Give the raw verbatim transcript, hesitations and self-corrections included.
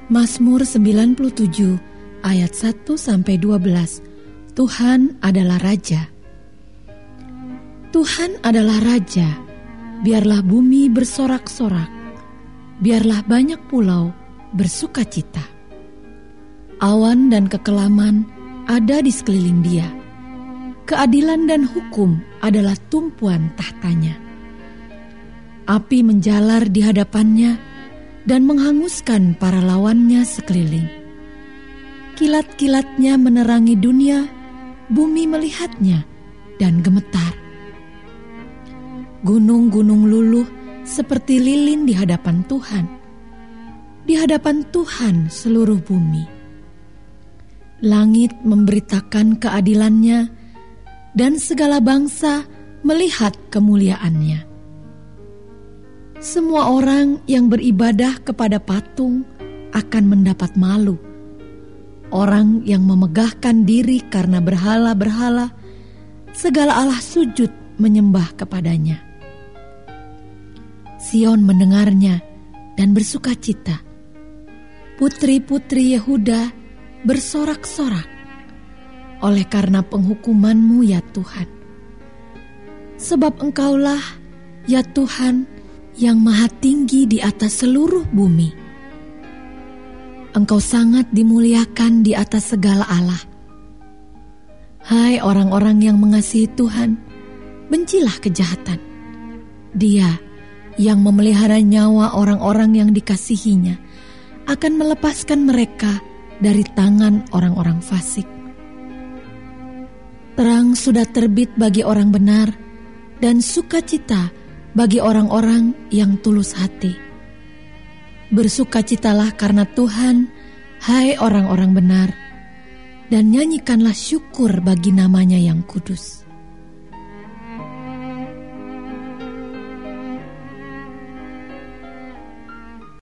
Mazmur sembilan puluh tujuh ayat satu sampai dua belas. Tuhan adalah Raja. Tuhan adalah Raja, biarlah bumi bersorak-sorak, biarlah banyak pulau bersukacita. Awan dan kekelaman ada di sekeliling Dia. Keadilan dan hukum adalah tumpuan tahtanya. Api menjalar di hadapannya dan menghanguskan para lawannya sekeliling. Kilat-kilatnya menerangi dunia, bumi melihatnya dan gemetar. Gunung-gunung luluh seperti lilin di hadapan Tuhan. Di hadapan Tuhan seluruh bumi. Langit memberitakan keadilannya dan segala bangsa melihat kemuliaannya. Semua orang yang beribadah kepada patung akan mendapat malu. Orang yang memegahkan diri karena berhala-berhala, segala Allah sujud menyembah kepadanya. Sion mendengarnya dan bersukacita. Putri-putri Yehuda bersorak-sorak oleh karena penghukuman-Mu ya Tuhan. Sebab Engkaulah ya Tuhan yang maha tinggi di atas seluruh bumi. Engkau sangat dimuliakan di atas segala Allah. Hai orang-orang yang mengasihi Tuhan, bencilah kejahatan. Dia yang memelihara nyawa orang-orang yang dikasihinya akan melepaskan mereka dari tangan orang-orang fasik. Terang sudah terbit bagi orang benar dan sukacita bagi orang-orang yang tulus hati. Bersukacitalah karena Tuhan, hai orang-orang benar, dan nyanyikanlah syukur bagi namanya yang kudus.